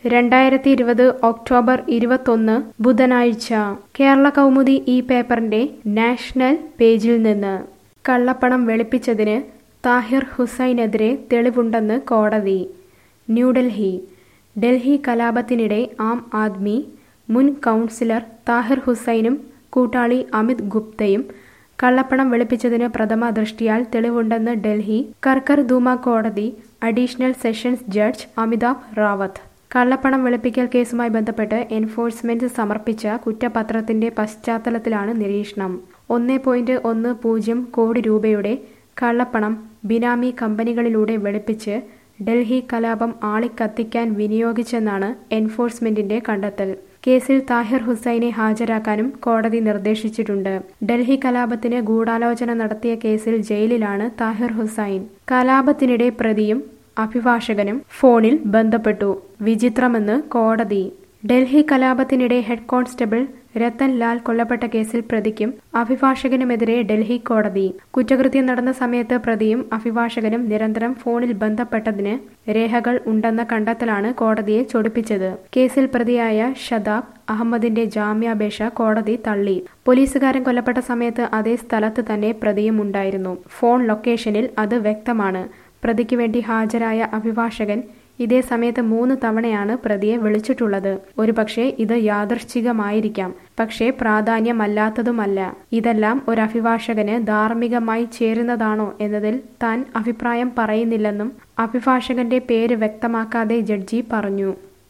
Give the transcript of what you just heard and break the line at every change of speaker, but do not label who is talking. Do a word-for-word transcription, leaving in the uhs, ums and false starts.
രണ്ടായിരത്തി ഇരുപത് ഒക്ടോബർ ഇരുപത്തൊന്ന് ബുധനാഴ്ച കേരള കൗമുദി ഈ പേപ്പറിന്റെ നാഷണൽ പേജിൽ നിന്ന് കള്ളപ്പണം വെളുപ്പിച്ചതിന് താഹിർ ഹുസൈനെതിരെ തെളിവുണ്ടെന്ന് കോടതി. ന്യൂഡൽഹി ഡൽഹി കലാപത്തിനിടെ ആം ആദ്മി മുൻ കൗൺസിലർ താഹിർ ഹുസൈനും കൂട്ടാളി അമിത് ഗുപ്തയും കള്ളപ്പണം വെളുപ്പിച്ചതിന് പ്രഥമ ദൃഷ്ടിയാൽ തെളിവുണ്ടെന്ന് ഡൽഹി കർക്കർദൂമ കോടതി additional sessions judge Amitabh Rawat. കള്ളപ്പണം വെളുപ്പിക്കൽ കേസുമായി ബന്ധപ്പെട്ട് എൻഫോഴ്സ്മെന്റ് സമർപ്പിച്ച കുറ്റപത്രത്തിന്റെ പശ്ചാത്തലത്തിലാണ് നിരീക്ഷണം. ഒന്ന് പോയിന്റ് ഒന്ന് പൂജ്യം കോടി രൂപയുടെ കള്ളപ്പണം ബിനാമി കമ്പനികളിലൂടെ വെളുപ്പിച്ച് ഡൽഹി കലാപം ആളിക്കത്തിക്കാൻ വിനിയോഗിച്ചെന്നാണ് എൻഫോഴ്സ്മെന്റിന്റെ കണ്ടെത്തൽ. കേസിൽ താഹിർ ഹുസൈനെ ഹാജരാക്കാനും കോടതി നിർദ്ദേശിച്ചിട്ടുണ്ട്. ഡൽഹി കലാപത്തിന് ഗൂഢാലോചന നടത്തിയ കേസിൽ ജയിലിലാണ് താഹിർ ഹുസൈൻ. കലാപത്തിനിടെ പ്രതിയും അഭിഭാഷകനും ഫോണിൽ ബന്ധപ്പെട്ടു. വിചിത്രമെന്ന് കോടതി. ഡൽഹി കലാപത്തിനിടെ ഹെഡ് കോൺസ്റ്റബിൾ രത്തൻ ലാൽ കൊല്ലപ്പെട്ട കേസിൽ പ്രതിക്കും അഭിഭാഷകനുമെതിരെ ഡൽഹി കോടതി. കുറ്റകൃത്യം നടന്ന സമയത്ത് പ്രതിയും അഭിഭാഷകനും നിരന്തരം ഫോണിൽ ബന്ധപ്പെട്ടതിന് രേഖകൾ ഉണ്ടെന്ന കണ്ടെത്തലാണ് കോടതിയെ ചൊടിപ്പിച്ചത്. കേസിൽ പ്രതിയായ ഷദാബ് അഹമ്മദിന്റെ ജാമ്യാപേക്ഷ കോടതി തള്ളി. പോലീസുകാരൻ കൊല്ലപ്പെട്ട സമയത്ത് അതേ സ്ഥലത്ത് തന്നെ പ്രതിയും ഉണ്ടായിരുന്നു. ഫോൺ ലൊക്കേഷനിൽ അത് വ്യക്തമാണ്. പ്രതിക്ക് വേണ്ടി ഹാജരായ അഭിഭാഷകൻ ഇതേ സമയത്ത് മൂന്ന് തവണയാണ് പ്രതിയെ വിളിച്ചിട്ടുള്ളത്. ഒരുപക്ഷെ ഇത് യാദൃശ്ചികമായിരിക്കാം, പക്ഷേ പ്രാധാന്യമല്ലാത്തതുമല്ല. ഇതെല്ലാം ഒരു അഭിഭാഷകന് ധാർമ്മികമായി ചേരുന്നതാണോ എന്നതിൽ താൻ അഭിപ്രായം പറയുന്നില്ലെന്നും അഭിഭാഷകന്റെ പേര് വ്യക്തമാക്കാതെ ജഡ്ജി പറഞ്ഞു.